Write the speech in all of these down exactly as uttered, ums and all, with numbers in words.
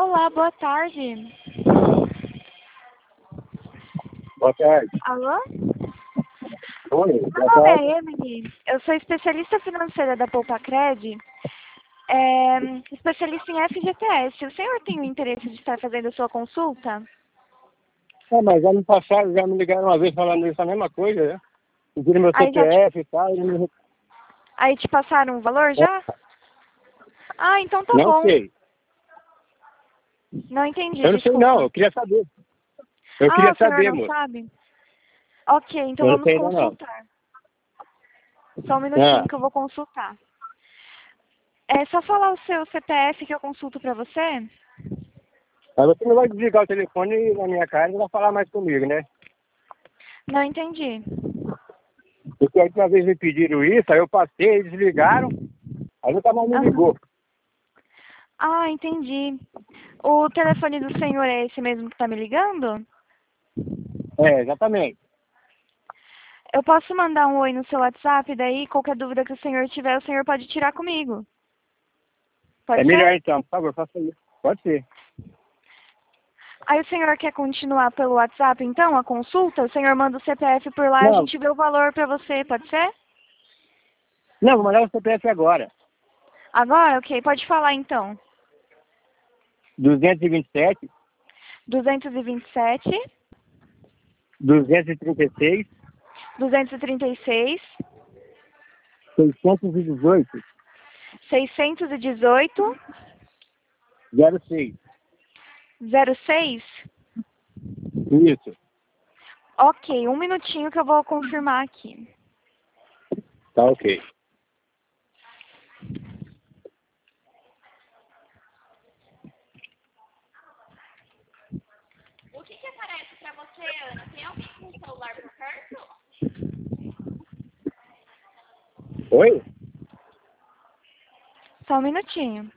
Olá, boa tarde. Boa tarde. Alô? Oi, Meu boa nome tarde. é Emily. Eu sou especialista financeira da Poupacred, é, especialista em F G T S. O senhor tem o interesse de estar fazendo a sua consulta? Ah, mas já me passaram, já me ligaram uma vez falando isso, a mesma coisa, né? Pediram meu Aí, já te, C P F e tal, e me... aí te passaram o valor É, já? Ah, então tá não bom. sei. Não entendi, Eu não sei não, desculpa. eu queria saber. Eu Ah, queria o senhor saber, não moço. sabe? Ok, então Eu não vamos sei ainda não. consultar. Só um minutinho Ah, que eu vou consultar. É só falar o seu C P F que eu consulto pra você? mas você não vai desligar o telefone na minha cara e não vai falar mais comigo, né? Não entendi. Porque a última vez me pediram isso, aí eu passei, eles desligaram, aí nunca mais me Aham. ligou. Ah, entendi. O telefone do senhor é esse mesmo que está me ligando? É, exatamente. Eu posso mandar um oi no seu WhatsApp, daí qualquer dúvida que o senhor tiver, o senhor pode tirar comigo. É Pode melhor ser? então, por favor, faça isso. Pode ser. Aí o senhor quer continuar pelo WhatsApp, então, a consulta? O senhor manda o C P F por lá e a Não, gente vê o valor para você, pode ser? não, vou mandar o C P F agora. Agora? Ok, pode falar então. duzentos e vinte e sete, duzentos e vinte e sete, duzentos e trinta e seis, duzentos e trinta e seis, seiscentos e dezoito, seiscentos e dezoito, zero seis. zero seis. Isso, Ok, um minutinho que eu vou confirmar aqui. tá ok. O que que aparece pra você, Ana? Tem alguém com o celular por perto? Oi? Só um minutinho.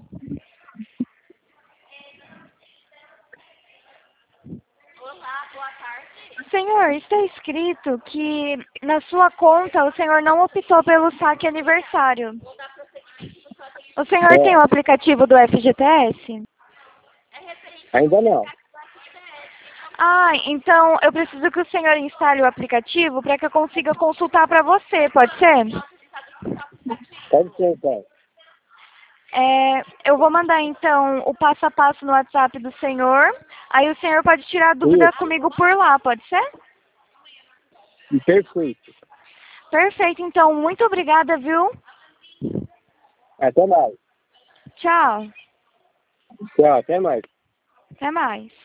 Olá, boa tarde. Senhor, está escrito que na sua conta o senhor não optou pelo saque aniversário. O senhor tem É, o aplicativo do F G T S? ainda não. Ah, então eu preciso que o senhor instale o aplicativo para que eu consiga consultar para você, pode ser? Pode ser, então. É, eu vou mandar então o passo a passo no WhatsApp do senhor. Aí o senhor pode tirar dúvida Isso, comigo por lá, pode ser? perfeito. Perfeito, então muito obrigada, viu? Até mais. Tchau. Tchau, até mais. Até mais.